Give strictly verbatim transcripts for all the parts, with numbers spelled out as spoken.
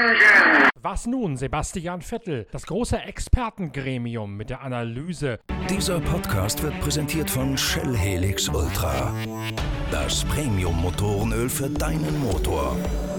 Engine! Was nun, Sebastian Vettel, das große Expertengremium mit der Analyse. Dieser Podcast wird präsentiert von Shell Helix Ultra. Das Premium-Motorenöl für deinen Motor.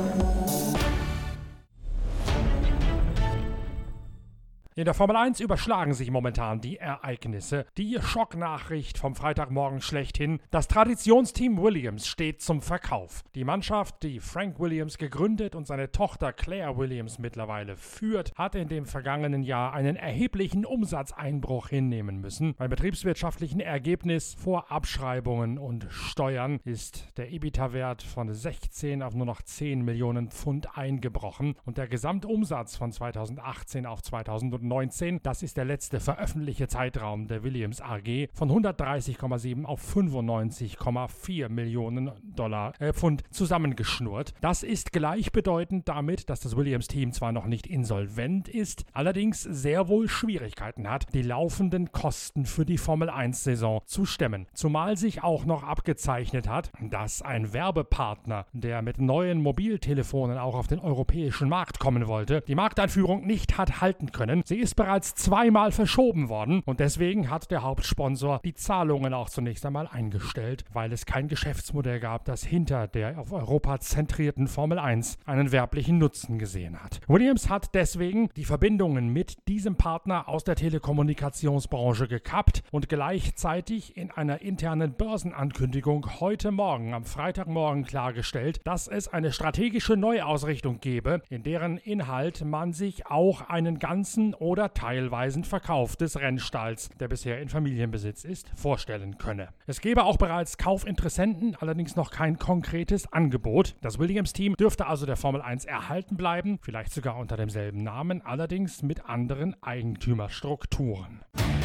In der Formel eins überschlagen sich momentan die Ereignisse. Die Schocknachricht vom Freitagmorgen schlechthin. Das Traditionsteam Williams steht zum Verkauf. Die Mannschaft, die Frank Williams gegründet und seine Tochter Claire Williams mittlerweile führt, hat in dem vergangenen Jahr einen erheblichen Umsatzeinbruch hinnehmen müssen. Beim betriebswirtschaftlichen Ergebnis vor Abschreibungen und Steuern ist der EBITDA-Wert von sechzehn auf nur noch zehn Millionen Pfund eingebrochen und der Gesamtumsatz von zweitausendachtzehn auf zweitausendneunzehn, das ist der letzte veröffentlichte Zeitraum der Williams A G, von hundertdreißig Komma sieben auf fünfundneunzig Komma vier Millionen Dollar, äh, Pfund zusammengeschnurrt. Das ist gleichbedeutend damit, dass das Williams-Team zwar noch nicht insolvent ist, allerdings sehr wohl Schwierigkeiten hat, die laufenden Kosten für die Formel eins Saison zu stemmen. Zumal sich auch noch abgezeichnet hat, dass ein Werbepartner, der mit neuen Mobiltelefonen auch auf den europäischen Markt kommen wollte, die Markteinführung nicht hat halten können. Sie ist bereits zweimal verschoben worden und deswegen hat der Hauptsponsor die Zahlungen auch zunächst einmal eingestellt, weil es kein Geschäftsmodell gab, das hinter der auf Europa zentrierten Formel eins einen werblichen Nutzen gesehen hat. Williams hat deswegen die Verbindungen mit diesem Partner aus der Telekommunikationsbranche gekappt und gleichzeitig in einer internen Börsenankündigung heute Morgen, am Freitagmorgen, klargestellt, dass es eine strategische Neuausrichtung gebe, in deren Inhalt man sich auch einen ganzen oder teilweisen Verkauf des Rennstalls, der bisher in Familienbesitz ist, vorstellen könne. Es gäbe auch bereits Kaufinteressenten, allerdings noch kein konkretes Angebot. Das Williams-Team dürfte also der Formel eins erhalten bleiben, vielleicht sogar unter demselben Namen, allerdings mit anderen Eigentümerstrukturen.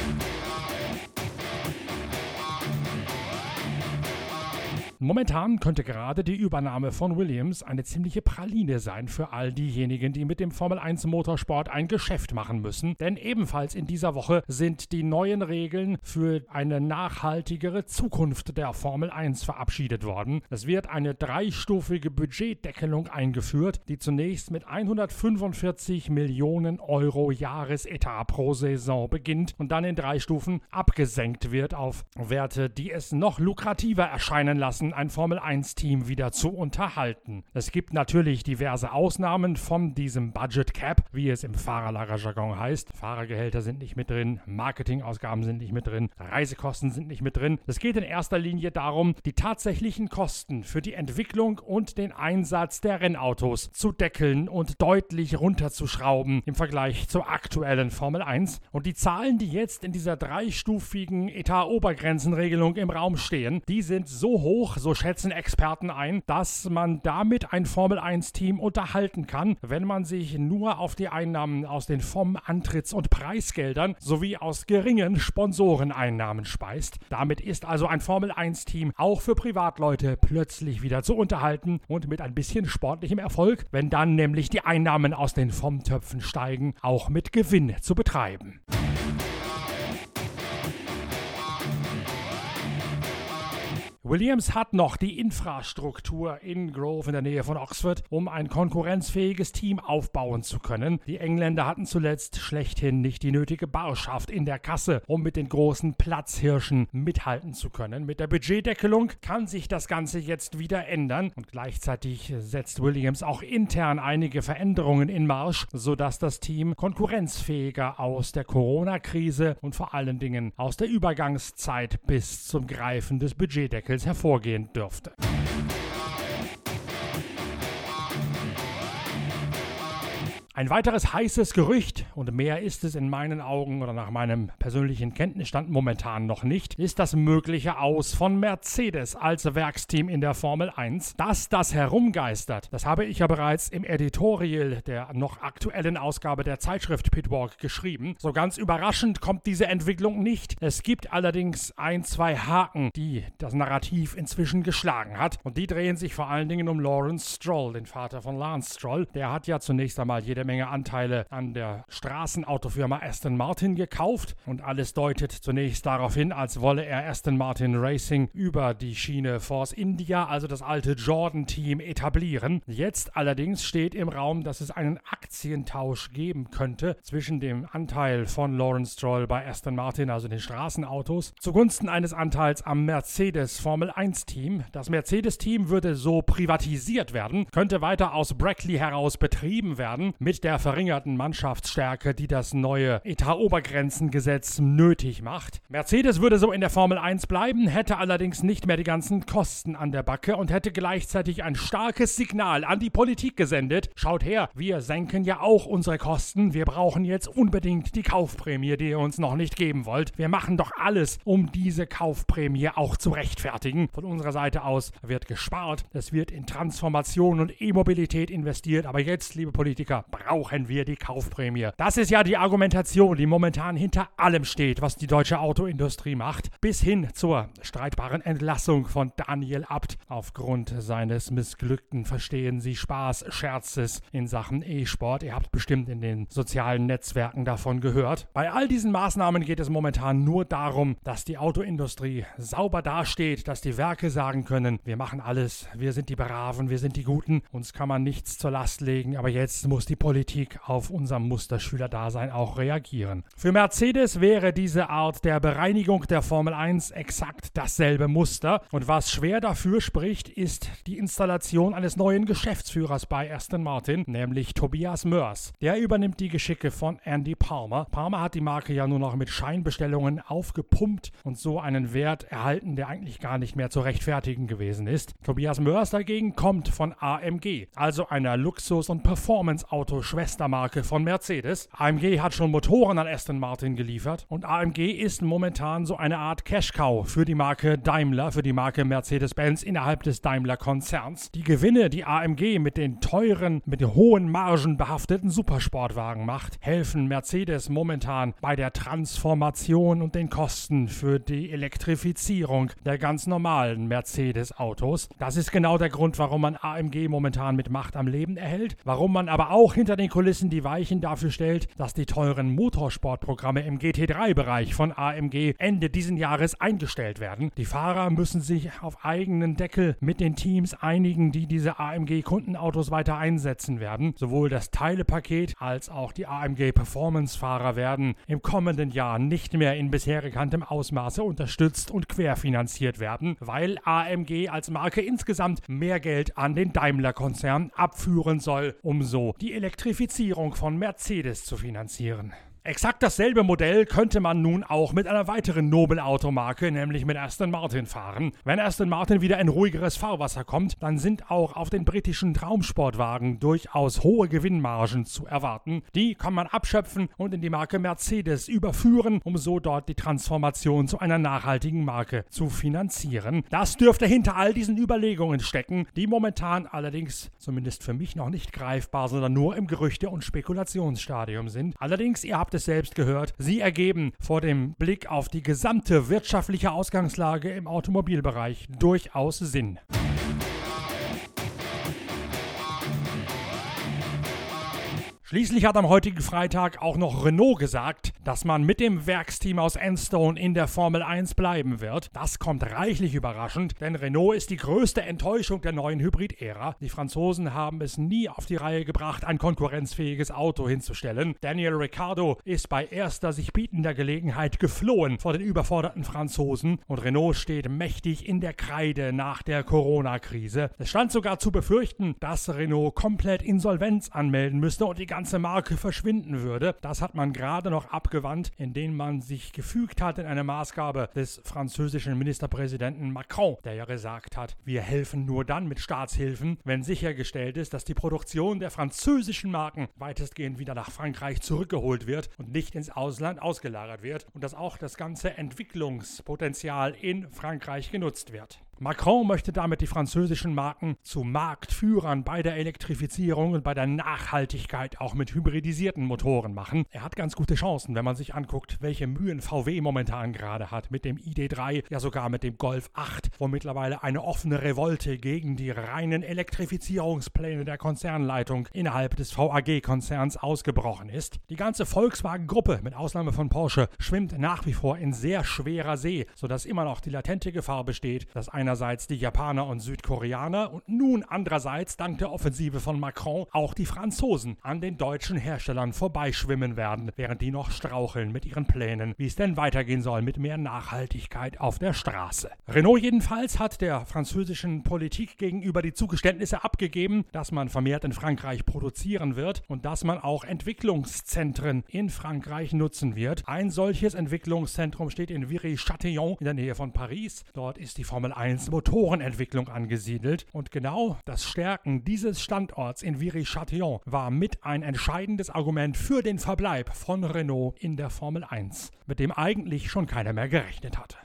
Momentan könnte gerade die Übernahme von Williams eine ziemliche Praline sein für all diejenigen, die mit dem Formel eins Motorsport ein Geschäft machen müssen. Denn ebenfalls in dieser Woche sind die neuen Regeln für eine nachhaltigere Zukunft der Formel eins verabschiedet worden. Es wird eine dreistufige Budgetdeckelung eingeführt, die zunächst mit hundertfünfundvierzig Millionen Euro Jahresetat pro Saison beginnt und dann in drei Stufen abgesenkt wird auf Werte, die es noch lukrativer erscheinen lassen, ein Formel eins Team wieder zu unterhalten. Es gibt natürlich diverse Ausnahmen von diesem Budget Cap, wie es im Fahrerlagerjargon heißt. Fahrergehälter sind nicht mit drin, Marketingausgaben sind nicht mit drin, Reisekosten sind nicht mit drin. Es geht in erster Linie darum, die tatsächlichen Kosten für die Entwicklung und den Einsatz der Rennautos zu deckeln und deutlich runterzuschrauben im Vergleich zur aktuellen Formel eins. Und die Zahlen, die jetzt in dieser dreistufigen Etat-Obergrenzenregelung im Raum stehen, die sind so hoch, so schätzen Experten ein, dass man damit ein Formel eins Team unterhalten kann, wenn man sich nur auf die Einnahmen aus den V O M-Antritts- und Preisgeldern sowie aus geringen Sponsoreneinnahmen speist. Damit ist also ein Formel eins Team auch für Privatleute plötzlich wieder zu unterhalten und mit ein bisschen sportlichem Erfolg, wenn dann nämlich die Einnahmen aus den V O M-Töpfen steigen, auch mit Gewinn zu betreiben. Williams hat noch die Infrastruktur in Grove in der Nähe von Oxford, um ein konkurrenzfähiges Team aufbauen zu können. Die Engländer hatten zuletzt schlechthin nicht die nötige Barschaft in der Kasse, um mit den großen Platzhirschen mithalten zu können. Mit der Budgetdeckelung kann sich das Ganze jetzt wieder ändern und gleichzeitig setzt Williams auch intern einige Veränderungen in Marsch, sodass das Team konkurrenzfähiger aus der Corona-Krise und vor allen Dingen aus der Übergangszeit bis zum Greifen des Budgetdeckels hervorgehen dürfte. Ein weiteres heißes Gerücht, und mehr ist es in meinen Augen oder nach meinem persönlichen Kenntnisstand momentan noch nicht, ist das mögliche Aus von Mercedes als Werksteam in der Formel eins. Dass das herumgeistert, das habe ich ja bereits im Editorial der noch aktuellen Ausgabe der Zeitschrift Pitwalk geschrieben. So ganz überraschend kommt diese Entwicklung nicht. Es gibt allerdings ein, zwei Haken, die das Narrativ inzwischen geschlagen hat. Und die drehen sich vor allen Dingen um Lawrence Stroll, den Vater von Lance Stroll. Der hat ja zunächst einmal jede Menge Anteile an der Straßenautofirma Aston Martin gekauft und alles deutet zunächst darauf hin, als wolle er Aston Martin Racing über die Schiene Force India, also das alte Jordan-Team, etablieren. Jetzt allerdings steht im Raum, dass es einen Aktientausch geben könnte zwischen dem Anteil von Lawrence Stroll bei Aston Martin, also den Straßenautos, zugunsten eines Anteils am Mercedes Formel eins Team. Das Mercedes-Team würde so privatisiert werden, könnte weiter aus Brackley heraus betrieben werden, mit der verringerten Mannschaftsstärke, die das neue Etat-Obergrenzengesetz nötig macht. Mercedes würde so in der Formel eins bleiben, hätte allerdings nicht mehr die ganzen Kosten an der Backe und hätte gleichzeitig ein starkes Signal an die Politik gesendet. Schaut her, wir senken ja auch unsere Kosten, wir brauchen jetzt unbedingt die Kaufprämie, die ihr uns noch nicht geben wollt. Wir machen doch alles, um diese Kaufprämie auch zu rechtfertigen. Von unserer Seite aus wird gespart, es wird in Transformation und E-Mobilität investiert, aber jetzt, liebe Politiker, brauchen wir die Kaufprämie. Das ist ja die Argumentation, die momentan hinter allem steht, was die deutsche Autoindustrie macht, bis hin zur streitbaren Entlassung von Daniel Abt aufgrund seines missglückten, verstehen Sie, Spaß-Scherzes in Sachen E-Sport. Ihr habt bestimmt in den sozialen Netzwerken davon gehört. Bei all diesen Maßnahmen geht es momentan nur darum, dass die Autoindustrie sauber dasteht, dass die Werke sagen können, wir machen alles, wir sind die Braven, wir sind die Guten, uns kann man nichts zur Last legen, aber jetzt muss die Politik auf unser Musterschülerdasein auch reagieren. Für Mercedes wäre diese Art der Bereinigung der Formel eins exakt dasselbe Muster und was schwer dafür spricht, ist die Installation eines neuen Geschäftsführers bei Aston Martin, nämlich Tobias Moers. Der übernimmt die Geschicke von Andy Palmer. Palmer hat die Marke ja nur noch mit Scheinbestellungen aufgepumpt und so einen Wert erhalten, der eigentlich gar nicht mehr zu rechtfertigen gewesen ist. Tobias Moers dagegen kommt von A M G, also einer Luxus- und Performance-Auto-Schwestermarke von Mercedes. A M G hat schon Motoren an Aston Martin geliefert und A M G ist momentan so eine Art Cash-Cow für die Marke Daimler, für die Marke Mercedes-Benz innerhalb des Daimler-Konzerns. Die Gewinne, die A M G mit den teuren, mit den hohen Margen behafteten Supersportwagen macht, helfen Mercedes momentan bei der Transformation und den Kosten für die Elektrifizierung der ganz normalen Mercedes-Autos. Das ist genau der Grund, warum man A M G momentan mit Macht am Leben erhält, warum man aber auch hinter den Kulissen die Weichen dafür stellt, dass die teuren Motorsportprogramme im G T drei Bereich von A M G Ende diesen Jahres eingestellt werden. Die Fahrer müssen sich auf eigenen Deckel mit den Teams einigen, die diese A M G-Kundenautos weiter einsetzen werden. Sowohl das Teilepaket als auch die A M G-Performance-Fahrer werden im kommenden Jahr nicht mehr in bisher gekanntem Ausmaße unterstützt und querfinanziert werden, weil A M G als Marke insgesamt mehr Geld an den Daimler-Konzern abführen soll, um so die Elektrifizierung von Mercedes zu finanzieren. Exakt dasselbe Modell könnte man nun auch mit einer weiteren Nobelautomarke, nämlich mit Aston Martin, fahren. Wenn Aston Martin wieder in ruhigeres Fahrwasser kommt, dann sind auch auf den britischen Traumsportwagen durchaus hohe Gewinnmargen zu erwarten. Die kann man abschöpfen und in die Marke Mercedes überführen, um so dort die Transformation zu einer nachhaltigen Marke zu finanzieren. Das dürfte hinter all diesen Überlegungen stecken, die momentan allerdings zumindest für mich noch nicht greifbar, sondern nur im Gerüchte- und Spekulationsstadium sind. Allerdings, ihr habt es selbst gehört, sie ergeben vor dem Blick auf die gesamte wirtschaftliche Ausgangslage im Automobilbereich durchaus Sinn. Schließlich hat am heutigen Freitag auch noch Renault gesagt, dass man mit dem Werksteam aus Enstone in der Formel eins bleiben wird. Das kommt reichlich überraschend, denn Renault ist die größte Enttäuschung der neuen Hybrid-Ära. Die Franzosen haben es nie auf die Reihe gebracht, ein konkurrenzfähiges Auto hinzustellen. Daniel Ricciardo ist bei erster sich bietender Gelegenheit geflohen vor den überforderten Franzosen und Renault steht mächtig in der Kreide nach der Corona-Krise. Es stand sogar zu befürchten, dass Renault komplett Insolvenz anmelden müsste und die ganze Marke verschwinden würde. Das hat man gerade noch abgewandt, indem man sich gefügt hat in eine Maßgabe des französischen Ministerpräsidenten Macron, der ja gesagt hat, wir helfen nur dann mit Staatshilfen, wenn sichergestellt ist, dass die Produktion der französischen Marken weitestgehend wieder nach Frankreich zurückgeholt wird und nicht ins Ausland ausgelagert wird und dass auch das ganze Entwicklungspotenzial in Frankreich genutzt wird. Macron möchte damit die französischen Marken zu Marktführern bei der Elektrifizierung und bei der Nachhaltigkeit auch mit hybridisierten Motoren machen. Er hat ganz gute Chancen, wenn man sich anguckt, welche Mühen V W momentan gerade hat mit dem I D drei, ja sogar mit dem Golf acht wo mittlerweile eine offene Revolte gegen die reinen Elektrifizierungspläne der Konzernleitung innerhalb des V A G-Konzerns ausgebrochen ist. Die ganze Volkswagen-Gruppe, mit Ausnahme von Porsche, schwimmt nach wie vor in sehr schwerer See, sodass immer noch die latente Gefahr besteht, dass einerseits die Japaner und Südkoreaner und nun andererseits dank der Offensive von Macron auch die Franzosen an den deutschen Herstellern vorbeischwimmen werden, während die noch straucheln mit ihren Plänen, wie es denn weitergehen soll mit mehr Nachhaltigkeit auf der Straße. Renault jedenfalls hat der französischen Politik gegenüber die Zugeständnisse abgegeben, dass man vermehrt in Frankreich produzieren wird und dass man auch Entwicklungszentren in Frankreich nutzen wird. Ein solches Entwicklungszentrum steht in Viry-Châtillon in der Nähe von Paris. Dort ist die Formel eins Motorenentwicklung angesiedelt und genau das Stärken dieses Standorts in Viry-Châtillon war mit ein entscheidendes Argument für den Verbleib von Renault in der Formel eins, mit dem eigentlich schon keiner mehr gerechnet hatte.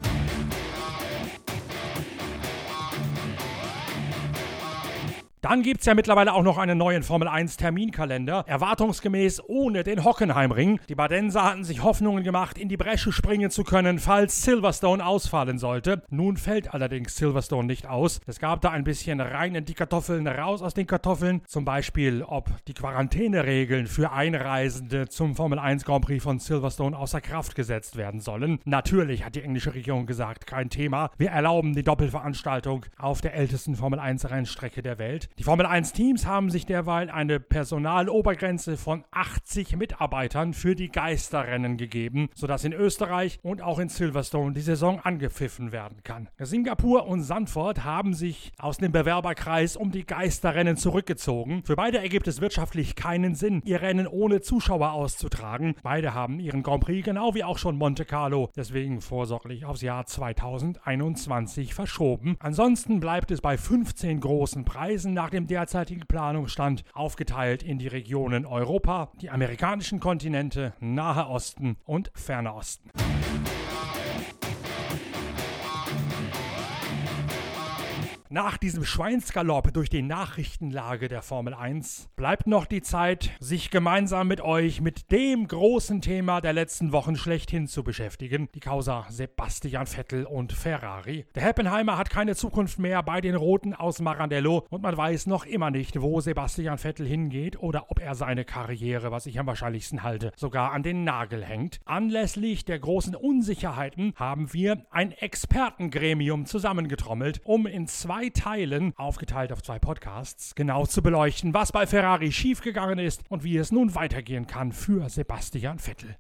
Dann gibt es ja mittlerweile auch noch einen neuen Formel eins Terminkalender, erwartungsgemäß ohne den Hockenheimring. Die Badenser hatten sich Hoffnungen gemacht, in die Bresche springen zu können, falls Silverstone ausfallen sollte. Nun fällt allerdings Silverstone nicht aus. Es gab da ein bisschen rein in die Kartoffeln, raus aus den Kartoffeln. Zum Beispiel, ob die Quarantäneregeln für Einreisende zum Formel eins Grand Prix von Silverstone außer Kraft gesetzt werden sollen. Natürlich hat die englische Regierung gesagt, kein Thema. Wir erlauben die Doppelveranstaltung auf der ältesten Formel eins Rennstrecke der Welt. Die Formel eins Teams haben sich derweil eine Personalobergrenze von achtzig Mitarbeitern für die Geisterrennen gegeben, sodass in Österreich und auch in Silverstone die Saison angepfiffen werden kann. Singapur und Zandvoort haben sich aus dem Bewerberkreis um die Geisterrennen zurückgezogen. Für beide ergibt es wirtschaftlich keinen Sinn, ihr Rennen ohne Zuschauer auszutragen. Beide haben ihren Grand Prix, genau wie auch schon Monte Carlo, deswegen vorsorglich aufs Jahr zweitausendeinundzwanzig verschoben. Ansonsten bleibt es bei fünfzehn großen Preisen nach dem derzeitigen Planungsstand, aufgeteilt in die Regionen Europa, die amerikanischen Kontinente, Nahe Osten und Ferner Osten. Nach diesem Schweinsgalopp durch die Nachrichtenlage der Formel eins bleibt noch die Zeit, sich gemeinsam mit euch mit dem großen Thema der letzten Wochen schlechthin zu beschäftigen, die Causa Sebastian Vettel und Ferrari. Der Heppenheimer hat keine Zukunft mehr bei den Roten aus Maranello und man weiß noch immer nicht, wo Sebastian Vettel hingeht oder ob er seine Karriere, was ich am wahrscheinlichsten halte, sogar an den Nagel hängt. Anlässlich der großen Unsicherheiten haben wir ein Expertengremium zusammengetrommelt, um in zwei Teilen, aufgeteilt auf zwei Podcasts, genau zu beleuchten, was bei Ferrari schiefgegangen ist und wie es nun weitergehen kann für Sebastian Vettel.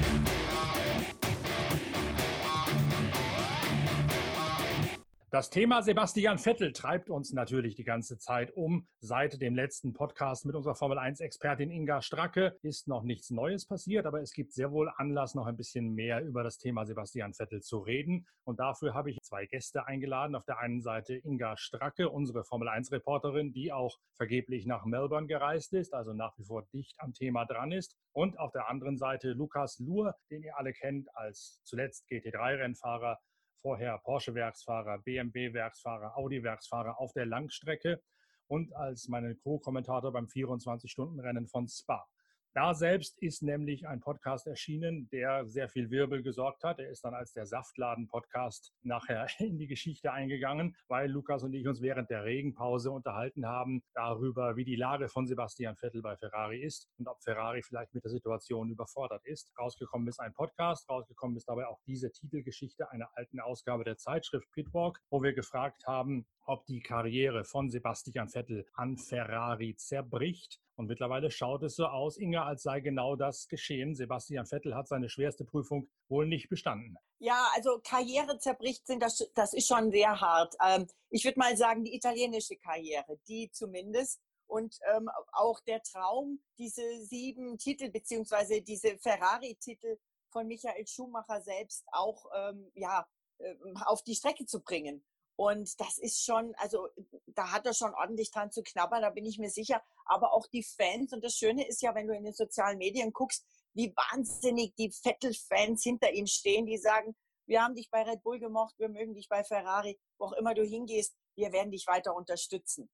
Das Thema Sebastian Vettel treibt uns natürlich die ganze Zeit um. Seit dem letzten Podcast mit unserer Formel eins Expertin Inga Stracke ist noch nichts Neues passiert, aber es gibt sehr wohl Anlass, noch ein bisschen mehr über das Thema Sebastian Vettel zu reden. Und dafür habe ich zwei Gäste eingeladen. Auf der einen Seite Inga Stracke, unsere Formel eins Reporterin, die auch vergeblich nach Melbourne gereist ist, also nach wie vor dicht am Thema dran ist. Und auf der anderen Seite Lukas Luhr, den ihr alle kennt als zuletzt G T drei Rennfahrer, vorher Porsche-Werksfahrer, B M W-Werksfahrer, Audi-Werksfahrer auf der Langstrecke und als meinen Co-Kommentator beim vierundzwanzig-Stunden-Rennen von Spa. Da selbst ist nämlich ein Podcast erschienen, der sehr viel Wirbel gesorgt hat. Er ist dann als der Saftladen-Podcast nachher in die Geschichte eingegangen, weil Lukas und ich uns während der Regenpause unterhalten haben darüber, wie die Lage von Sebastian Vettel bei Ferrari ist und ob Ferrari vielleicht mit der Situation überfordert ist. Rausgekommen ist ein Podcast, rausgekommen ist dabei auch diese Titelgeschichte einer alten Ausgabe der Zeitschrift Pitwalk, wo wir gefragt haben, ob die Karriere von Sebastian Vettel an Ferrari zerbricht. Und mittlerweile schaut es so aus, Inga, als sei genau das geschehen. Sebastian Vettel hat seine schwerste Prüfung wohl nicht bestanden. Ja, also Karriere zerbricht sind, das, das ist schon sehr hart. Ähm, ich würde mal sagen, die italienische Karriere, die zumindest. Und ähm, auch der Traum, diese sieben Titel beziehungsweise diese Ferrari-Titel von Michael Schumacher selbst auch ähm, ja, äh, auf die Strecke zu bringen. Und das ist schon, also da hat er schon ordentlich dran zu knabbern, da bin ich mir sicher. Aber auch die Fans, und das Schöne ist ja, wenn du in den sozialen Medien guckst, wie wahnsinnig die Vettel-Fans hinter ihm stehen, die sagen, wir haben dich bei Red Bull gemocht, wir mögen dich bei Ferrari, wo auch immer du hingehst, wir werden dich weiter unterstützen.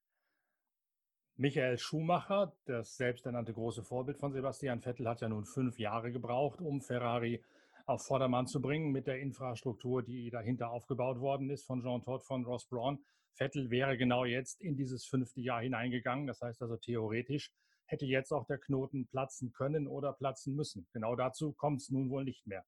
Michael Schumacher, das selbsternannte große Vorbild von Sebastian Vettel, hat ja nun fünf Jahre gebraucht, um Ferrari auf Vordermann zu bringen mit der Infrastruktur, die dahinter aufgebaut worden ist von Jean Todt, von Ross Brawn. Vettel wäre genau jetzt in dieses fünfte Jahr hineingegangen. Das heißt also theoretisch hätte jetzt auch der Knoten platzen können oder platzen müssen. Genau dazu kommt es nun wohl nicht mehr.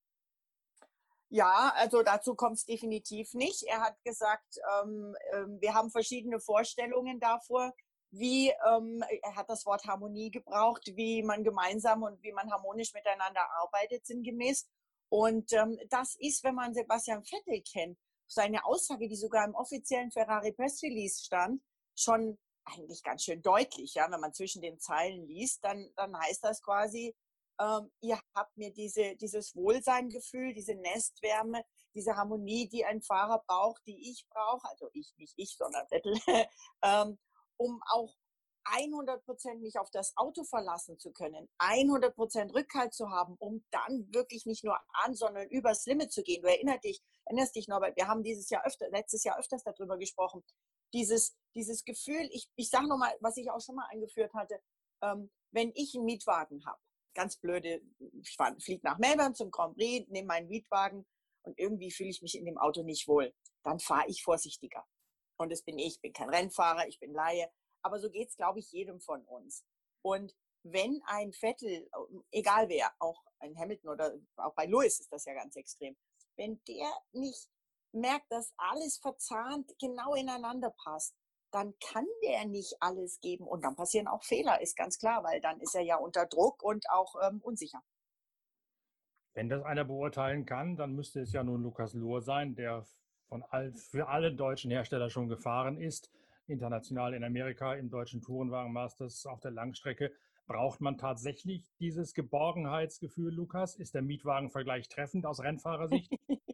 Ja, also dazu kommt es definitiv nicht. Er hat gesagt, ähm, ähm, wir haben verschiedene Vorstellungen davor, wie, ähm, er hat das Wort Harmonie gebraucht, wie man gemeinsam und wie man harmonisch miteinander arbeitet, sinngemäß. Und ähm, das ist, wenn man Sebastian Vettel kennt, seine Aussage, die sogar im offiziellen Ferrari Press Release stand, schon eigentlich ganz schön deutlich. Ja, wenn man zwischen den Zeilen liest, dann, dann heißt das quasi, ähm, ihr habt mir diese, dieses Wohlseingefühl, diese Nestwärme, diese Harmonie, die ein Fahrer braucht, die ich brauche, also ich, nicht ich, sondern Vettel, ähm, um auch hundert Prozent mich auf das Auto verlassen zu können, hundert Prozent Rückhalt zu haben, um dann wirklich nicht nur an, sondern übers Limit zu gehen. Du erinnerst dich, erinnerst dich, Norbert, wir haben dieses Jahr öfter, letztes Jahr öfters darüber gesprochen. Dieses, dieses Gefühl, ich, ich sage nochmal, was ich auch schon mal eingeführt hatte, ähm, wenn ich einen Mietwagen habe, ganz blöde, ich fliege nach Melbourne zum Grand Prix, nehme meinen Mietwagen und irgendwie fühle ich mich in dem Auto nicht wohl, dann fahre ich vorsichtiger. Und das bin ich, ich bin kein Rennfahrer, ich bin Laie. Aber so geht es, glaube ich, jedem von uns. Und wenn ein Vettel, egal wer, auch ein Hamilton oder auch bei Lewis ist das ja ganz extrem, wenn der nicht merkt, dass alles verzahnt genau ineinander passt, dann kann der nicht alles geben. Und dann passieren auch Fehler, ist ganz klar, weil dann ist er ja unter Druck und auch ähm, unsicher. Wenn das einer beurteilen kann, dann müsste es ja nun Lukas Lohr sein, der von all, für alle deutschen Hersteller schon gefahren ist, international in Amerika, im deutschen Tourenwagen Masters auf der Langstrecke. Braucht man tatsächlich dieses Geborgenheitsgefühl, Lukas? Ist der Mietwagenvergleich treffend aus Rennfahrersicht?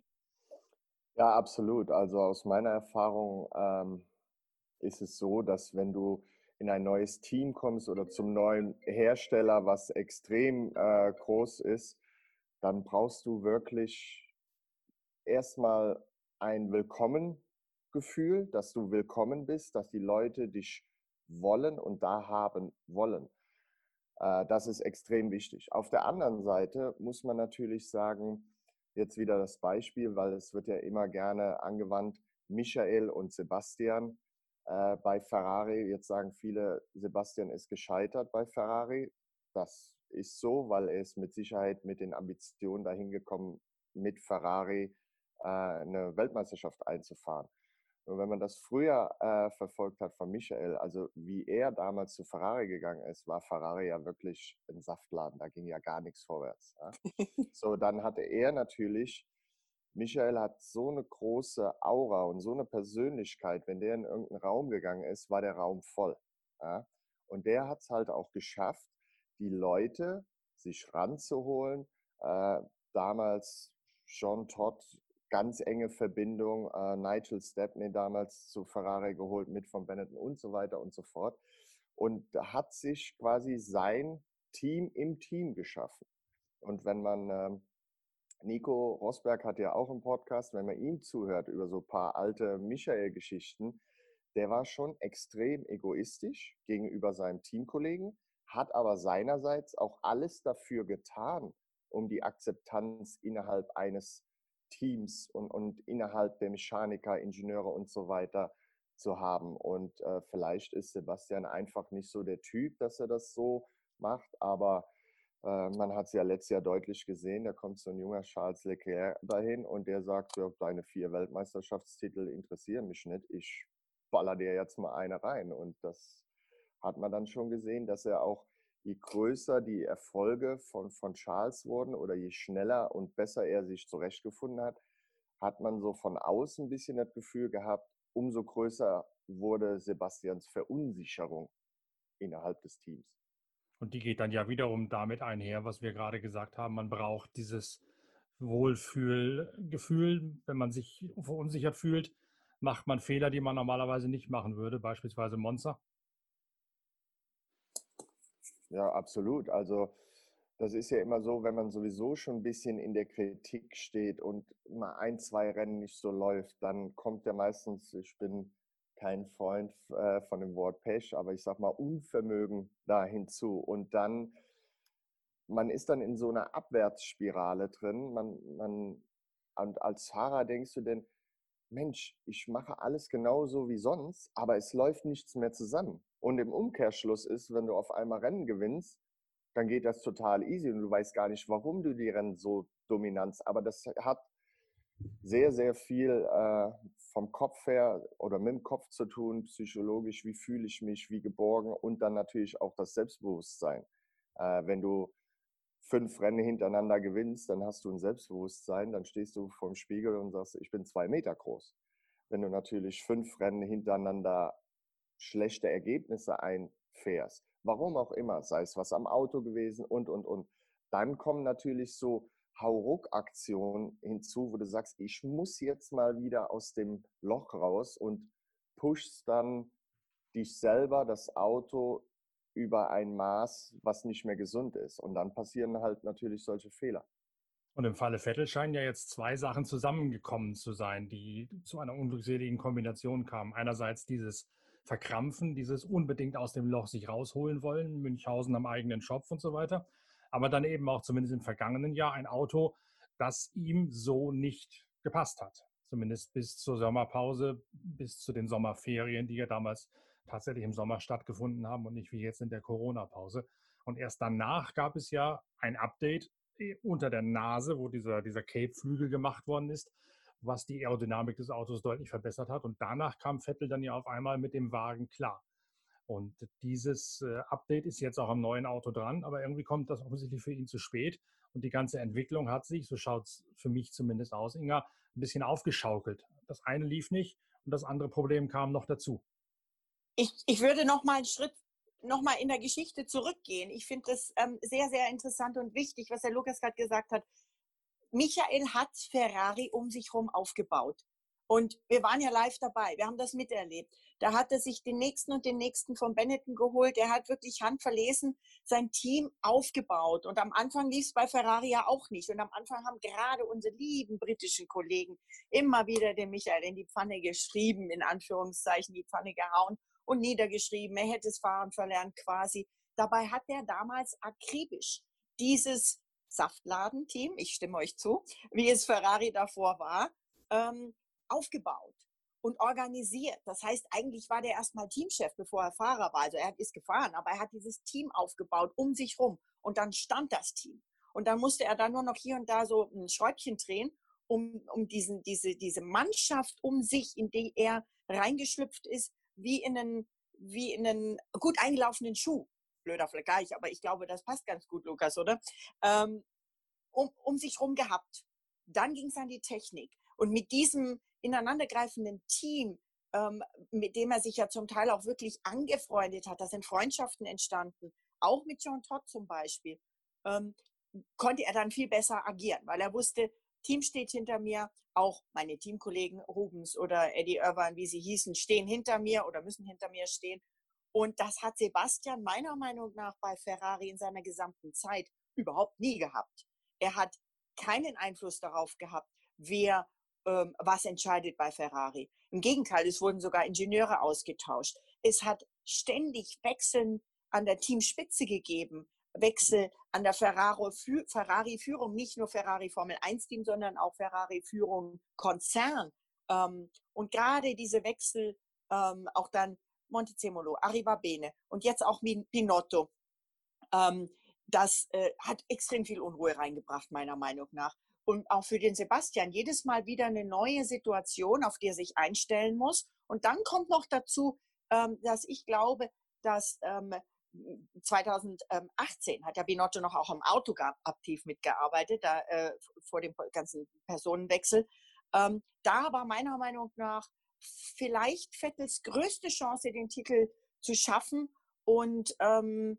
Ja, absolut. Also aus meiner Erfahrung ähm, ist es so, dass wenn du in ein neues Team kommst oder zum neuen Hersteller, was extrem äh, groß ist, dann brauchst du wirklich erstmal ein Willkommengefühl, dass du willkommen bist, dass die Leute dich wollen und da haben wollen. Äh, das ist extrem wichtig. Auf der anderen Seite muss man natürlich sagen, jetzt wieder das Beispiel, weil es wird ja immer gerne angewandt, Michael und Sebastian äh, bei Ferrari. Jetzt sagen viele, Sebastian ist gescheitert bei Ferrari. Das ist so, weil er ist mit Sicherheit mit den Ambitionen dahin gekommen, mit Ferrari äh, eine Weltmeisterschaft einzufahren. Und wenn man das früher äh, verfolgt hat von Michael, also wie er damals zu Ferrari gegangen ist, war Ferrari ja wirklich ein Saftladen. Da ging ja gar nichts vorwärts. Ja? So, dann hatte er natürlich, Michael hat so eine große Aura und so eine Persönlichkeit, wenn der in irgendeinen Raum gegangen ist, war der Raum voll. Ja? Und der hat es halt auch geschafft, die Leute sich ranzuholen. Äh, damals Jean Todt, ganz enge Verbindung, äh, Nigel Stepney damals zu Ferrari geholt, mit von Benetton und so weiter und so fort. Und hat sich quasi sein Team im Team geschaffen. Und wenn man, ähm, Nico Rosberg hat ja auch einen Podcast, wenn man ihm zuhört über so ein paar alte Michael-Geschichten, der war schon extrem egoistisch gegenüber seinem Teamkollegen, hat aber seinerseits auch alles dafür getan, um die Akzeptanz innerhalb eines Teams und, und innerhalb der Mechaniker, Ingenieure und so weiter zu haben. Und äh, vielleicht ist Sebastian einfach nicht so der Typ, dass er das so macht, aber äh, man hat es ja letztes Jahr deutlich gesehen, da kommt so ein junger Charles Leclerc dahin und der sagt, ja, deine vier Weltmeisterschaftstitel interessieren mich nicht, ich baller dir jetzt mal eine rein. Und das hat man dann schon gesehen, dass er auch, je größer die Erfolge von, von Charles wurden oder je schneller und besser er sich zurechtgefunden hat, hat man so von außen ein bisschen das Gefühl gehabt, umso größer wurde Sebastians Verunsicherung innerhalb des Teams. Und die geht dann ja wiederum damit einher, was wir gerade gesagt haben. Man braucht dieses Wohlfühlgefühl. Wenn man sich verunsichert fühlt, macht man Fehler, die man normalerweise nicht machen würde, beispielsweise Monza. Ja, absolut. Also das ist ja immer so, wenn man sowieso schon ein bisschen in der Kritik steht und mal ein, zwei Rennen nicht so läuft, dann kommt ja meistens, ich bin kein Freund äh, von dem Wort Pech, aber ich sag mal Unvermögen da hinzu. Und dann man ist dann in so einer Abwärtsspirale drin. Man, man, und als Fahrer denkst du denn, Mensch, ich mache alles genauso wie sonst, aber es läuft nichts mehr zusammen. Und im Umkehrschluss ist, wenn du auf einmal Rennen gewinnst, dann geht das total easy und du weißt gar nicht, warum du die Rennen so dominanz. Aber das hat sehr, sehr viel äh, vom Kopf her oder mit dem Kopf zu tun, psychologisch, wie fühle ich mich, wie geborgen und dann natürlich auch das Selbstbewusstsein. Äh, wenn du fünf Rennen hintereinander gewinnst, dann hast du ein Selbstbewusstsein, dann stehst du vorm Spiegel und sagst, ich bin zwei Meter groß. Wenn du natürlich fünf Rennen hintereinander schlechte Ergebnisse einfährst, warum auch immer, sei es was am Auto gewesen und, und, und, dann kommen natürlich so Hauruck-Aktionen hinzu, wo du sagst, ich muss jetzt mal wieder aus dem Loch raus und pushst dann dich selber, das Auto, über ein Maß, was nicht mehr gesund ist. Und dann passieren halt natürlich solche Fehler. Und im Falle Vettel scheinen ja jetzt zwei Sachen zusammengekommen zu sein, die zu einer unglückseligen Kombination kamen. Einerseits dieses Verkrampfen, dieses unbedingt aus dem Loch sich rausholen wollen, Münchhausen am eigenen Schopf und so weiter. Aber dann eben auch zumindest im vergangenen Jahr ein Auto, das ihm so nicht gepasst hat. Zumindest bis zur Sommerpause, bis zu den Sommerferien, die ja damals tatsächlich im Sommer stattgefunden haben und nicht wie jetzt in der Corona-Pause. Und erst danach gab es ja ein Update unter der Nase, wo dieser, dieser Cape-Flügel gemacht worden ist, was die Aerodynamik des Autos deutlich verbessert hat. Und danach kam Vettel dann ja auf einmal mit dem Wagen klar. Und dieses äh, Update ist jetzt auch am neuen Auto dran, aber irgendwie kommt das offensichtlich für ihn zu spät. Und die ganze Entwicklung hat sich, so schaut es für mich zumindest aus, Inga, ein bisschen aufgeschaukelt. Das eine lief nicht und das andere Problem kam noch dazu. Ich, ich würde noch mal einen Schritt noch mal in der Geschichte zurückgehen. Ich finde das ähm, sehr, sehr interessant und wichtig, was der Lukas gerade gesagt hat. Michael hat Ferrari um sich herum aufgebaut. Und wir waren ja live dabei. Wir haben das miterlebt. Da hat er sich den nächsten und den nächsten von Benetton geholt. Er hat wirklich handverlesen sein Team aufgebaut. Und am Anfang lief es bei Ferrari ja auch nicht. Und am Anfang haben gerade unsere lieben britischen Kollegen immer wieder den Michael in die Pfanne geschrieben, in Anführungszeichen die Pfanne gehauen und niedergeschrieben. Er hätte das Fahren verlernt quasi. Dabei hat er damals akribisch dieses Saftladenteam, ich stimme euch zu, wie es Ferrari davor war, ähm, aufgebaut und organisiert. Das heißt, eigentlich war der erstmal Teamchef, bevor er Fahrer war. Also er ist gefahren, aber er hat dieses Team aufgebaut um sich rum und dann stand das Team. Und dann musste er dann nur noch hier und da so ein Schräubchen drehen, um, um diesen, diese, diese Mannschaft um sich, in die er reingeschlüpft ist, wie in einen, wie in einen gut eingelaufenen Schuh. Blöder Vergleich, aber ich glaube, das passt ganz gut, Lukas, oder? Ähm, um, um sich rum gehabt. Dann ging es an die Technik. Und mit diesem ineinandergreifenden Team, ähm, mit dem er sich ja zum Teil auch wirklich angefreundet hat, da sind Freundschaften entstanden, auch mit Jean Todt zum Beispiel, ähm, konnte er dann viel besser agieren, weil er wusste, Team steht hinter mir, auch meine Teamkollegen Rubens oder Eddie Irvine, wie sie hießen, stehen hinter mir oder müssen hinter mir stehen. Und das hat Sebastian meiner Meinung nach bei Ferrari in seiner gesamten Zeit überhaupt nie gehabt. Er hat keinen Einfluss darauf gehabt, wer ähm, was entscheidet bei Ferrari. Im Gegenteil, es wurden sogar Ingenieure ausgetauscht. Es hat ständig Wechseln an der Teamspitze gegeben, Wechsel an der Ferrari-Führung, nicht nur Ferrari Formel eins Team, sondern auch Ferrari-Führung Konzern. Ähm, und gerade diese Wechsel, ähm, auch dann Montezemolo, Arrivabene und jetzt auch Binotto, ähm, das äh, hat extrem viel Unruhe reingebracht, meiner Meinung nach. Und auch für den Sebastian jedes Mal wieder eine neue Situation, auf die er sich einstellen muss. Und dann kommt noch dazu, ähm, dass ich glaube, dass ähm, zweitausendachtzehn hat der Binotto noch auch am Auto aktiv mitgearbeitet, da, äh, vor dem ganzen Personenwechsel. Ähm, da war meiner Meinung nach vielleicht Vettels größte Chance, den Titel zu schaffen. Und ähm,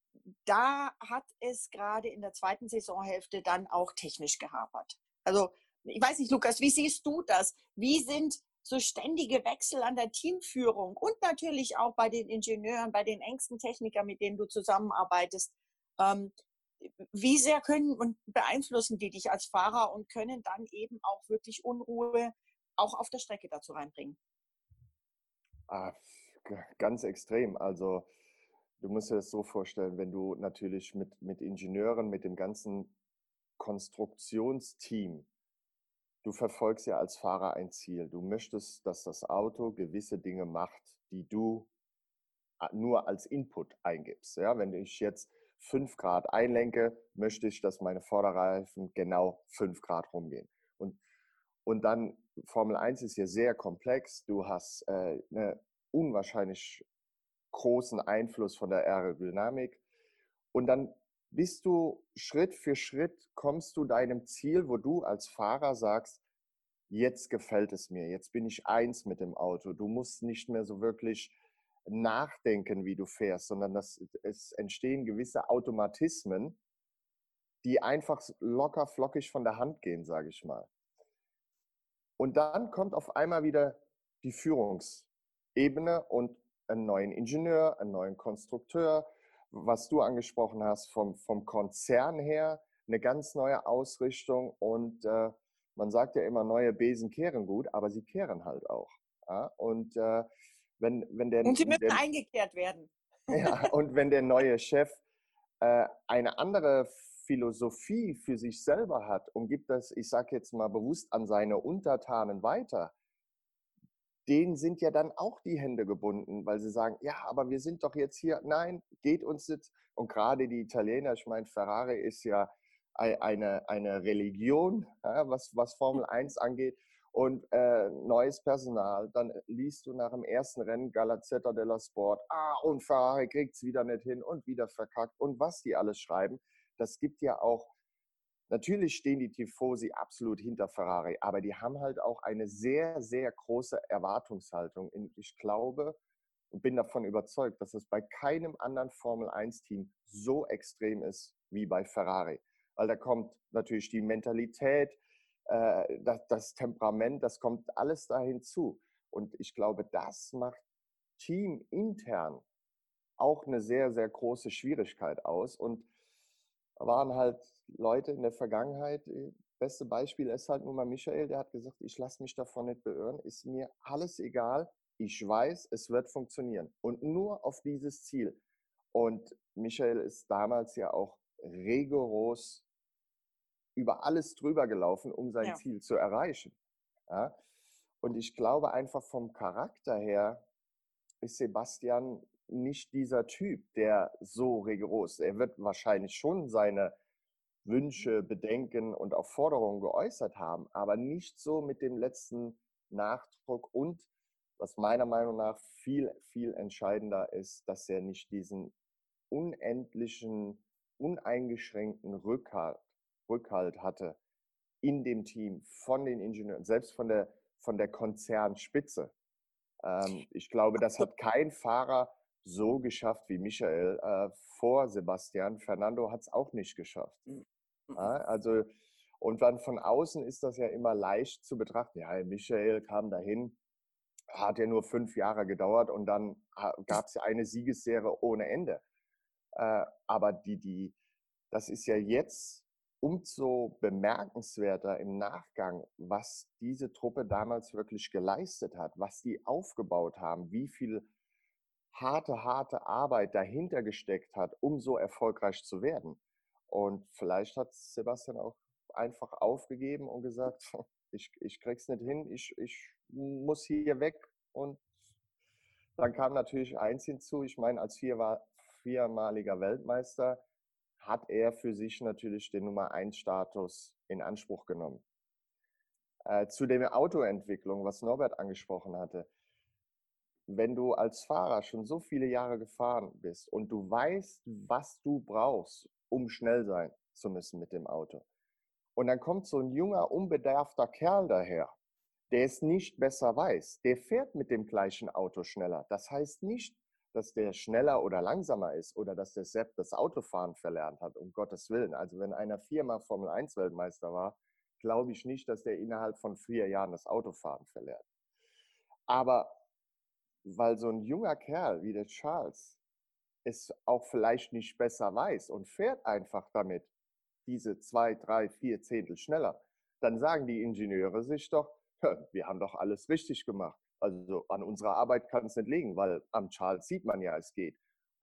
da hat es gerade in der zweiten Saisonhälfte dann auch technisch gehapert. Also ich weiß nicht, Lukas, wie siehst du das? Wie sind so ständige Wechsel an der Teamführung und natürlich auch bei den Ingenieuren, bei den engsten Technikern, mit denen du zusammenarbeitest? Ähm, wie sehr können und beeinflussen die dich als Fahrer und können dann eben auch wirklich Unruhe auch auf der Strecke dazu reinbringen? Ah, ganz extrem. Also Du musst dir das so vorstellen, wenn du natürlich mit, mit Ingenieuren, mit dem ganzen Konstruktionsteam, du verfolgst ja als Fahrer ein Ziel. Du möchtest, dass das Auto gewisse Dinge macht, die du nur als Input eingibst. Ja, wenn ich jetzt fünf Grad einlenke, möchte ich, dass meine Vorderreifen genau fünf Grad rumgehen. Und, und dann, Formel eins ist hier sehr komplex. Du hast äh, einen unwahrscheinlich großen Einfluss von der Aerodynamik. Und dann bist du Schritt für Schritt, kommst du deinem Ziel, wo du als Fahrer sagst, jetzt gefällt es mir, jetzt bin ich eins mit dem Auto. Du musst nicht mehr so wirklich nachdenken, wie du fährst, sondern das, es entstehen gewisse Automatismen, die einfach locker flockig von der Hand gehen, sage ich mal. Und dann kommt auf einmal wieder die Führungsebene und einen neuen Ingenieur, einen neuen Konstrukteur, was du angesprochen hast, vom, vom Konzern her, eine ganz neue Ausrichtung. Und äh, man sagt ja immer, neue Besen kehren gut, aber sie kehren halt auch. Ja? Und äh, wenn, wenn der, Und sie müssen der, eingekehrt werden. ja, und wenn der neue Chef äh, eine andere Philosophie für sich selber hat und gibt das, ich sage jetzt mal bewusst, an seine Untertanen weiter, denen sind ja dann auch die Hände gebunden, weil sie sagen, ja, aber wir sind doch jetzt hier, nein, geht uns jetzt. Und gerade die Italiener, ich meine, Ferrari ist ja eine, eine Religion, ja, was, was Formel eins angeht. Und äh, neues Personal, dann liest du nach dem ersten Rennen Gazzetta dello Sport, ah, und Ferrari kriegt es wieder nicht hin und wieder verkackt und was die alles schreiben. Das gibt ja auch, natürlich stehen die Tifosi absolut hinter Ferrari, aber die haben halt auch eine sehr, sehr große Erwartungshaltung. Und ich glaube und bin davon überzeugt, dass es bei keinem anderen Formel eins Team so extrem ist wie bei Ferrari. Weil da kommt natürlich die Mentalität, äh, das, das Temperament, das kommt alles da hinzu. Und ich glaube, das macht teamintern auch eine sehr, sehr große Schwierigkeit aus. Und da waren halt Leute in der Vergangenheit, beste Beispiel ist halt nun mal Michael, der hat gesagt, ich lasse mich davon nicht beirren, ist mir alles egal, ich weiß, es wird funktionieren. Und nur auf dieses Ziel. Und Michael ist damals ja auch rigoros über alles drüber gelaufen, um sein Ja. Ziel zu erreichen. Ja? Und ich glaube einfach vom Charakter her ist Sebastian nicht dieser Typ, der so rigoros ist. Er wird wahrscheinlich schon seine Wünsche, Bedenken und auch Forderungen geäußert haben, aber nicht so mit dem letzten Nachdruck und, was meiner Meinung nach viel, viel entscheidender ist, dass er nicht diesen unendlichen, uneingeschränkten Rückhalt, Rückhalt hatte in dem Team, von den Ingenieuren, selbst von der, von der Konzernspitze. Ähm, ich glaube, das hat kein Fahrer so geschafft wie Michael äh, vor Sebastian. Fernando hat es auch nicht geschafft. Ja, also, und dann von außen ist das ja immer leicht zu betrachten. Ja, Michael kam dahin, hat ja nur fünf Jahre gedauert und dann gab es ja eine Siegesserie ohne Ende. Äh, aber die, die, das ist ja jetzt umso bemerkenswerter im Nachgang, was diese Truppe damals wirklich geleistet hat, was die aufgebaut haben, wie viel harte, harte Arbeit dahinter gesteckt hat, um so erfolgreich zu werden. Und vielleicht hat Sebastian auch einfach aufgegeben und gesagt, ich, ich krieg's nicht hin, ich, ich muss hier weg. Und dann kam natürlich eins hinzu, ich meine, als vier, viermaliger Weltmeister hat er für sich natürlich den Nummer eins Status in Anspruch genommen. Äh, zu der Autoentwicklung, was Norbert angesprochen hatte. Wenn du als Fahrer schon so viele Jahre gefahren bist und du weißt, was du brauchst, um schnell sein zu müssen mit dem Auto. Und dann kommt so ein junger, unbedarfter Kerl daher, der es nicht besser weiß. Der fährt mit dem gleichen Auto schneller. Das heißt nicht, dass der schneller oder langsamer ist oder dass der Sepp das Autofahren verlernt hat, um Gottes Willen. Also wenn einer viermal Formel eins Weltmeister war, glaube ich nicht, dass der innerhalb von vier Jahren das Autofahren verlernt. Aber weil so ein junger Kerl wie der Charles es auch vielleicht nicht besser weiß und fährt einfach damit diese zwei, drei, vier Zehntel schneller, dann sagen die Ingenieure sich doch, wir haben doch alles richtig gemacht. Also an unserer Arbeit kann es nicht liegen, weil am Charles sieht man ja, es geht.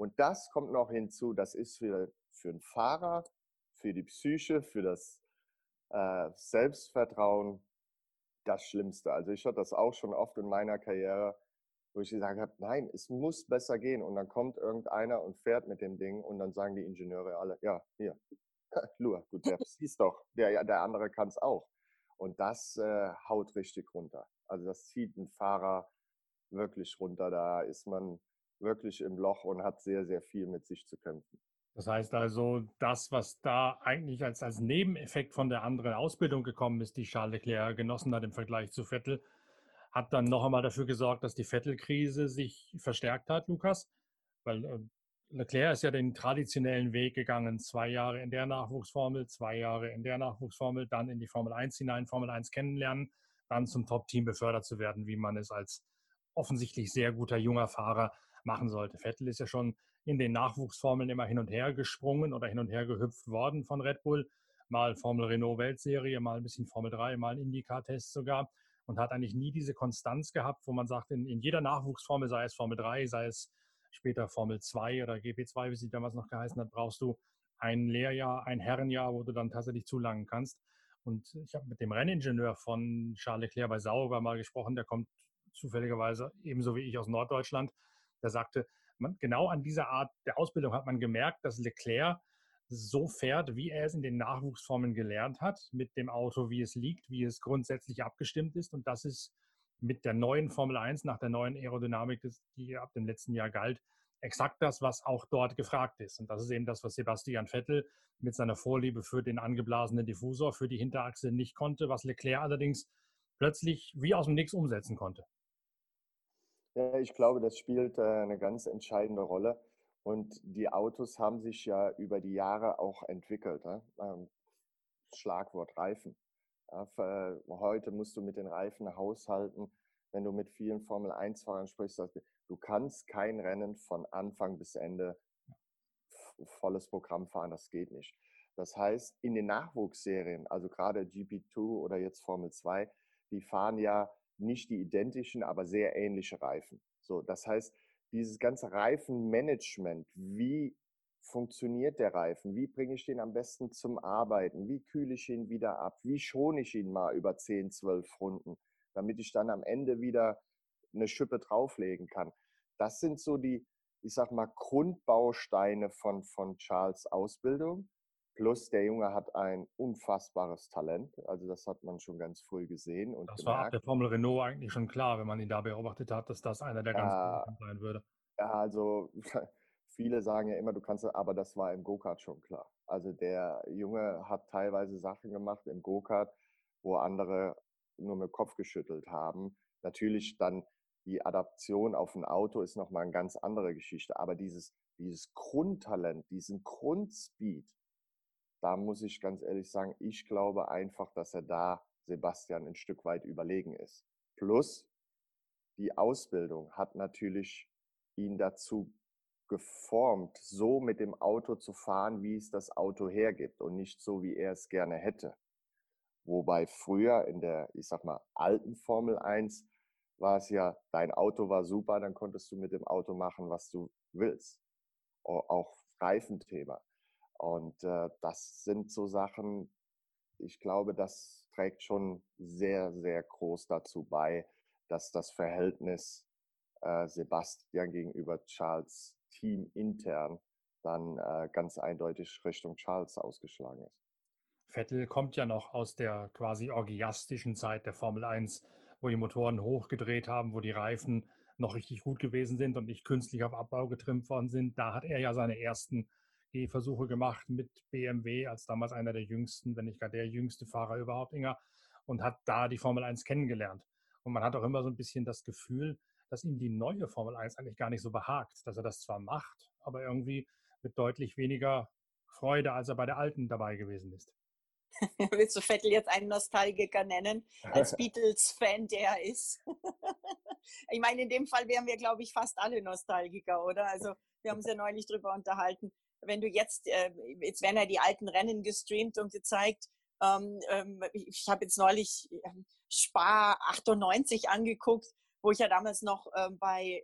Und das kommt noch hinzu, das ist für, für einen Fahrer, für die Psyche, für das äh, Selbstvertrauen das Schlimmste. Also ich hatte das auch schon oft in meiner Karriere, wo ich gesagt habe, nein, es muss besser gehen. Und dann kommt irgendeiner und fährt mit dem Ding und dann sagen die Ingenieure alle, ja, hier, Lua, du der siehst doch, der, der andere kann es auch. Und das äh, haut richtig runter. Also das zieht einen Fahrer wirklich runter. Da ist man wirklich im Loch und hat sehr, sehr viel mit sich zu kämpfen. Das heißt also, das, was da eigentlich als, als Nebeneffekt von der anderen Ausbildung gekommen ist, die Charles Leclerc genossen hat im Vergleich zu Vettel, hat dann noch einmal dafür gesorgt, dass die Vettel-Krise sich verstärkt hat, Lukas. Weil äh, Leclerc ist ja den traditionellen Weg gegangen, zwei Jahre in der Nachwuchsformel, zwei Jahre in der Nachwuchsformel, dann in die Formel eins hinein, Formel eins kennenlernen, dann zum Top-Team befördert zu werden, wie man es als offensichtlich sehr guter junger Fahrer machen sollte. Vettel ist ja schon in den Nachwuchsformeln immer hin und her gesprungen oder hin und her gehüpft worden von Red Bull. Mal Formel Renault Weltserie, mal ein bisschen Formel drei, mal ein IndyCar-Test sogar. Und hat eigentlich nie diese Konstanz gehabt, wo man sagt, in, in jeder Nachwuchsformel, sei es Formel drei, sei es später Formel zwei oder G P zwei, wie sie damals noch geheißen hat, brauchst du ein Lehrjahr, ein Herrenjahr, wo du dann tatsächlich zulangen kannst. Und ich habe mit dem Renningenieur von Charles Leclerc bei Sauber mal gesprochen, der kommt zufälligerweise ebenso wie ich aus Norddeutschland. Der sagte, man, genau an dieser Art der Ausbildung hat man gemerkt, dass Leclerc so fährt, wie er es in den Nachwuchsformen gelernt hat, mit dem Auto, wie es liegt, wie es grundsätzlich abgestimmt ist. Und das ist mit der neuen Formel eins, nach der neuen Aerodynamik, die ab dem letzten Jahr galt, exakt das, was auch dort gefragt ist. Und das ist eben das, was Sebastian Vettel mit seiner Vorliebe für den angeblasenen Diffusor, für die Hinterachse nicht konnte, was Leclerc allerdings plötzlich wie aus dem Nichts umsetzen konnte. Ja, ich glaube, das spielt äh, eine ganz entscheidende Rolle. Und die Autos haben sich ja über die Jahre auch entwickelt. Ne? Ähm, Schlagwort Reifen. Ja, für, heute musst du mit den Reifen haushalten. Wenn du mit vielen Formel eins Fahrern sprichst, du kannst kein Rennen von Anfang bis Ende volles Programm fahren. Das geht nicht. Das heißt, in den Nachwuchsserien, also gerade G P zwei oder jetzt Formel zwei, die fahren ja nicht die identischen, aber sehr ähnliche Reifen. So, das heißt, dieses ganze Reifenmanagement, wie funktioniert der Reifen? Wie bringe ich den am besten zum Arbeiten? Wie kühle ich ihn wieder ab? Wie schone ich ihn mal über zehn, zwölf Runden, damit ich dann am Ende wieder eine Schippe drauflegen kann? Das sind so die, ich sag mal, Grundbausteine von, von Charles' Ausbildung. Plus der Junge hat ein unfassbares Talent. Also das hat man schon ganz früh gesehen und Das war ab gemerkt. der Formel Renault eigentlich schon klar, wenn man ihn da beobachtet hat, dass das einer der ganz Ja, Großen sein würde. ja, also viele sagen ja immer, du kannst, aber das war im Go-Kart schon klar. Also der Junge hat teilweise Sachen gemacht im Go-Kart, wo andere nur mit dem Kopf geschüttelt haben. Natürlich dann die Adaption auf ein Auto ist nochmal eine ganz andere Geschichte. Aber dieses, dieses Grundtalent, diesen Grundspeed, da muss ich ganz ehrlich sagen, ich glaube einfach, dass er da Sebastian ein Stück weit überlegen ist. Plus die Ausbildung hat natürlich ihn dazu geformt, so mit dem Auto zu fahren, wie es das Auto hergibt und nicht so, wie er es gerne hätte. Wobei früher in der, ich sag mal, alten Formel eins war es ja, dein Auto war super, dann konntest du mit dem Auto machen, was du willst. Auch Reifenthema. Und äh, das sind so Sachen, ich glaube, das trägt schon sehr, sehr groß dazu bei, dass das Verhältnis äh, Sebastian gegenüber Charles Team intern dann äh, ganz eindeutig Richtung Charles ausgeschlagen ist. Vettel kommt ja noch aus der quasi orgiastischen Zeit der Formel eins, wo die Motoren hochgedreht haben, wo die Reifen noch richtig gut gewesen sind und nicht künstlich auf Abbau getrimmt worden sind. Da hat er ja seine ersten Gehversuche gemacht mit B M W, als damals einer der jüngsten, wenn nicht gar der jüngste Fahrer überhaupt, Inga, und hat da die Formel eins kennengelernt. Und man hat auch immer so ein bisschen das Gefühl, dass ihm die neue Formel eins eigentlich gar nicht so behagt, dass er das zwar macht, aber irgendwie mit deutlich weniger Freude, als er bei der alten dabei gewesen ist. Willst du Vettel jetzt einen Nostalgiker nennen, als Beatles-Fan, der er ist? Ich meine, in dem Fall wären wir, glaube ich, fast alle Nostalgiker, oder? Also wir haben uns ja neulich drüber unterhalten. Wenn du jetzt, äh, jetzt werden ja die alten Rennen gestreamt und gezeigt. Ähm, ähm, ich habe jetzt neulich ähm, Spa achtundneunzig angeguckt, wo ich ja damals noch ähm, bei, ähm,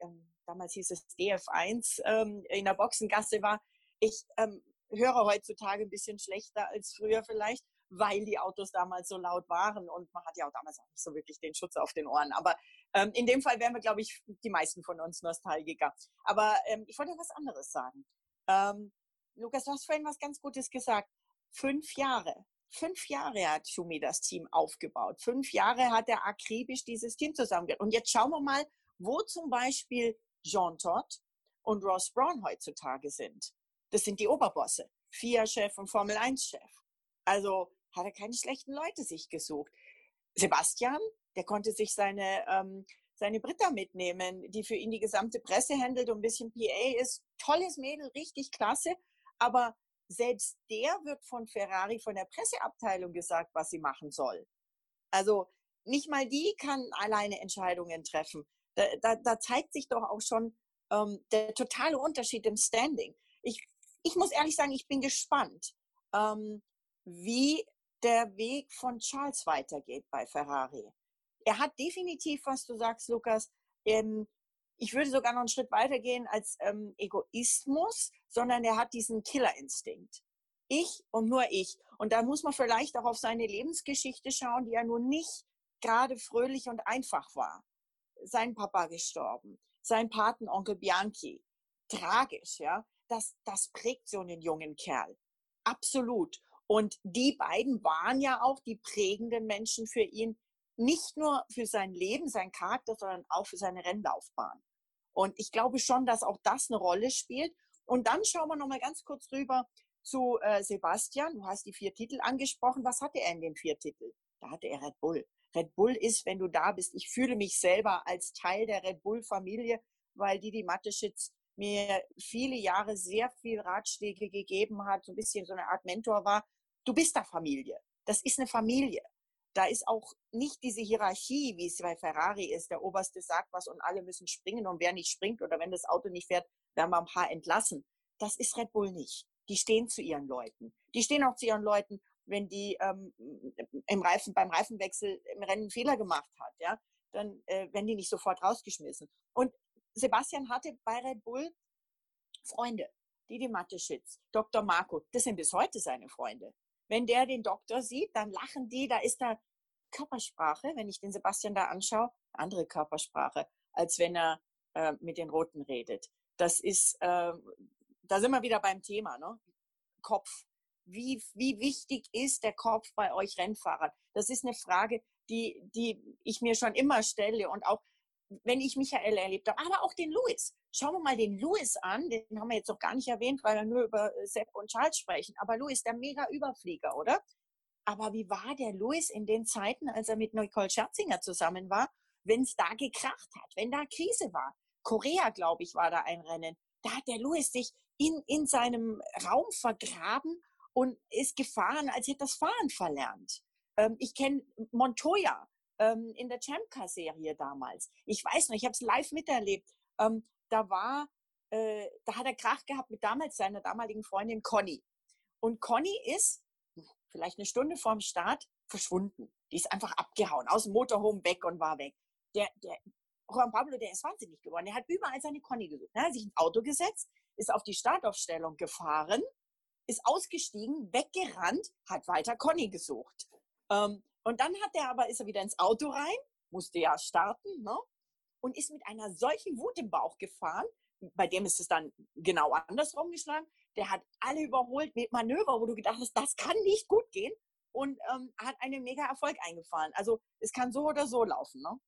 damals hieß es D F eins, ähm, in der Boxengasse war. Ich ähm, höre heutzutage ein bisschen schlechter als früher vielleicht, weil die Autos damals so laut waren und man hat ja auch damals auch nicht so wirklich den Schutz auf den Ohren. Aber ähm, in dem Fall wären wir, glaube ich, die meisten von uns Nostalgiker. Aber ähm, ich wollte was anderes sagen. Ähm, Lukas, du hast vorhin was ganz Gutes gesagt. Fünf Jahre. Fünf Jahre hat Schumi das Team aufgebaut. Fünf Jahre hat er akribisch dieses Team zusammengebracht. Und jetzt schauen wir mal, wo zum Beispiel Jean Todt und Ross Brawn heutzutage sind. Das sind die Oberbosse. F I A-Chef und Formel eins Chef. Also hat er keine schlechten Leute sich gesucht. Sebastian, der konnte sich seine, ähm, seine Britta mitnehmen, die für ihn die gesamte Presse handelt und ein bisschen P A ist. Tolles Mädel, richtig klasse. Aber selbst der wird von Ferrari, von der Presseabteilung gesagt, was sie machen soll. Also nicht mal die kann alleine Entscheidungen treffen. Da, da, da zeigt sich doch auch schon ähm, der totale Unterschied im Standing. Ich, ich muss ehrlich sagen, ich bin gespannt, ähm, wie der Weg von Charles weitergeht bei Ferrari. Er hat definitiv, was du sagst, Lukas, ähm, ich würde sogar noch einen Schritt weitergehen als ähm, Egoismus, sondern er hat diesen Killerinstinkt. Ich und nur ich. Und da muss man vielleicht auch auf seine Lebensgeschichte schauen, die ja nun nicht gerade fröhlich und einfach war. Sein Papa gestorben, sein Patenonkel Bianchi. Tragisch, ja. Das, das prägt so einen jungen Kerl. Absolut. Und die beiden waren ja auch die prägenden Menschen für ihn, nicht nur für sein Leben, sein Charakter, sondern auch für seine Rennlaufbahn. Und ich glaube schon, dass auch das eine Rolle spielt. Und dann schauen wir noch mal ganz kurz rüber zu äh, Sebastian. Du hast die vier Titel angesprochen. Was hatte er in den vier Titeln? Da hatte er Red Bull. Red Bull ist, wenn du da bist, ich fühle mich selber als Teil der Red Bull-Familie, weil Didi Mateschitz mir viele Jahre sehr viel Ratschläge gegeben hat, so ein bisschen so eine Art Mentor war. Du bist da Familie. Das ist eine Familie. Da ist auch nicht diese Hierarchie, wie es bei Ferrari ist. Der Oberste sagt was und alle müssen springen und wer nicht springt oder wenn das Auto nicht fährt, werden wir ein paar entlassen. Das ist Red Bull nicht. Die stehen zu ihren Leuten. Die stehen auch zu ihren Leuten, wenn die ähm, im Reifen, beim Reifenwechsel im Rennen einen Fehler gemacht hat. Ja? Dann äh, werden die nicht sofort rausgeschmissen. Und Sebastian hatte bei Red Bull Freunde. Didi Mateschitz, Doktor Marco, das sind bis heute seine Freunde. Wenn der den Doktor sieht, dann lachen die, da ist da Körpersprache, wenn ich den Sebastian da anschaue, andere Körpersprache, als wenn er äh, mit den Roten redet. Das ist, äh, da sind wir wieder beim Thema, ne? Kopf. Wie, wie wichtig ist der Kopf bei euch Rennfahrern? Das ist eine Frage, die, die ich mir schon immer stelle und auch wenn ich Michael erlebt habe, aber auch den Lewis. Schauen wir mal den Lewis an, den haben wir jetzt noch gar nicht erwähnt, weil wir nur über Sepp und Charles sprechen. Aber Lewis, der mega Überflieger, oder? Aber wie war der Lewis in den Zeiten, als er mit Nicole Scherzinger zusammen war, wenn es da gekracht hat, wenn da Krise war? Korea, glaube ich, war da ein Rennen. Da hat der Lewis sich in, in seinem Raum vergraben und ist gefahren, als hätte das Fahren verlernt. Ähm, ich kenne Montoya ähm, in der Champ-Car-Serie damals. Ich weiß noch, ich habe es live miterlebt. Ähm, da war, äh, da hat er Krach gehabt mit damals seiner damaligen Freundin Conny. Und Conny ist vielleicht eine Stunde vorm Start verschwunden. Die ist einfach abgehauen, aus dem Motorhome weg und war weg. Der, der Juan Pablo, der ist wahnsinnig geworden. Der hat überall seine Conny gesucht. Er hat sich ins Auto gesetzt, ist auf die Startaufstellung gefahren, ist ausgestiegen, weggerannt, hat weiter Conny gesucht. Ähm, und dann hat er aber, ist er wieder ins Auto rein, musste ja starten, ne? Und ist mit einer solchen Wut im Bauch gefahren. Bei dem ist es dann genau andersrum geschlagen. Der hat alle überholt mit Manöver, wo du gedacht hast, das kann nicht gut gehen. Und ähm, hat einen mega Erfolg eingefahren. Also es kann so oder so laufen, ne?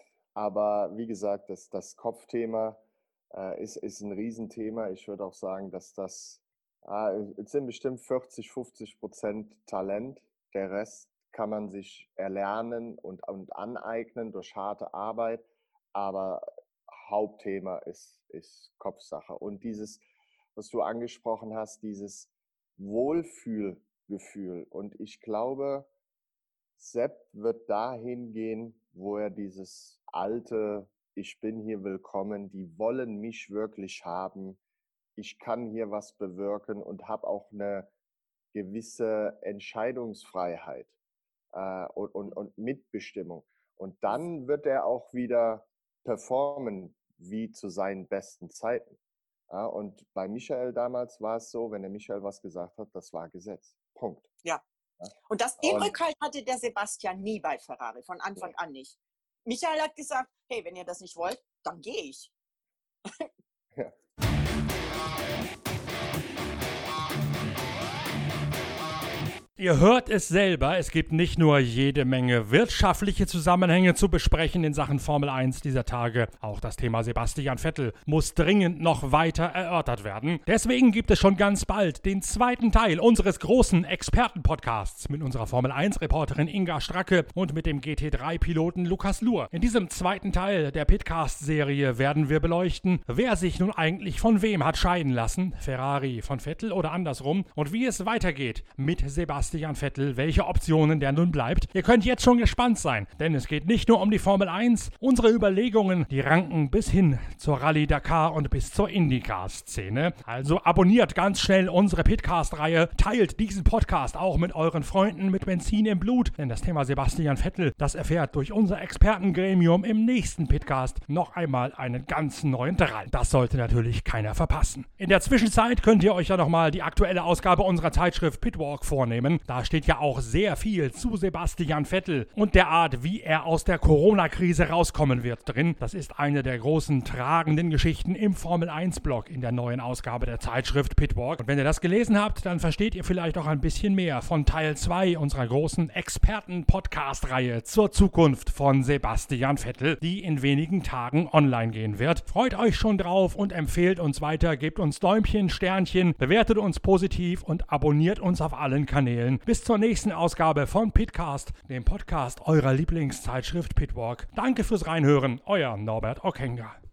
Aber wie gesagt, das, das Kopfthema äh, ist, ist ein Riesenthema. Ich würde auch sagen, dass das äh, es sind bestimmt vierzig, fünfzig Prozent Talent. Der Rest kann man sich erlernen und, und aneignen durch harte Arbeit. Aber Hauptthema ist, ist Kopfsache. Und dieses, was du angesprochen hast, dieses Wohlfühlgefühl. Und ich glaube, Sepp wird dahin gehen, wo er dieses alte, ich bin hier willkommen, die wollen mich wirklich haben, ich kann hier was bewirken und habe auch eine gewisse Entscheidungsfreiheit äh, und, und, und Mitbestimmung. Und dann wird er auch wieder performen, wie zu seinen besten Zeiten. Ja, und bei Michael damals war es so, wenn der Michael was gesagt hat, das war Gesetz. Punkt. Ja. Ja. Und das, den Und- Rückhalt hatte der Sebastian nie bei Ferrari, von Anfang an nicht. Michael hat gesagt, hey, wenn ihr das nicht wollt, dann gehe ich. Ja. Ihr hört es selber, es gibt nicht nur jede Menge wirtschaftliche Zusammenhänge zu besprechen in Sachen Formel eins dieser Tage. Auch das Thema Sebastian Vettel muss dringend noch weiter erörtert werden. Deswegen gibt es schon ganz bald den zweiten Teil unseres großen Experten-Podcasts mit unserer Formel eins Reporterin Inga Stracke und mit dem G T drei Piloten Lukas Luhr. In diesem zweiten Teil der Pitcast-Serie werden wir beleuchten, wer sich nun eigentlich von wem hat scheiden lassen, Ferrari von Vettel oder andersrum, und wie es weitergeht mit Sebastian Vettel, welche Optionen der nun bleibt. Ihr könnt jetzt schon gespannt sein, denn es geht nicht nur um die Formel eins. Unsere Überlegungen, die ranken bis hin zur Rallye Dakar und bis zur IndyCar-Szene. Also abonniert ganz schnell unsere Pitcast-Reihe, teilt diesen Podcast auch mit euren Freunden mit Benzin im Blut, denn das Thema Sebastian Vettel, das erfährt durch unser Expertengremium im nächsten Pitcast noch einmal einen ganz neuen Drall. Das sollte natürlich keiner verpassen. In der Zwischenzeit könnt ihr euch ja nochmal die aktuelle Ausgabe unserer Zeitschrift Pitwalk vornehmen. Da steht ja auch sehr viel zu Sebastian Vettel und der Art, wie er aus der Corona-Krise rauskommen wird drin. Das ist eine der großen tragenden Geschichten im Formel eins Blog in der neuen Ausgabe der Zeitschrift Pitwalk. Und wenn ihr das gelesen habt, dann versteht ihr vielleicht auch ein bisschen mehr von Teil zwei unserer großen Experten-Podcast-Reihe zur Zukunft von Sebastian Vettel, die in wenigen Tagen online gehen wird. Freut euch schon drauf und empfehlt uns weiter, gebt uns Däumchen, Sternchen, bewertet uns positiv und abonniert uns auf allen Kanälen. Bis zur nächsten Ausgabe von Pitcast, dem Podcast eurer Lieblingszeitschrift Pitwalk. Danke fürs Reinhören, euer Norbert Ockenger.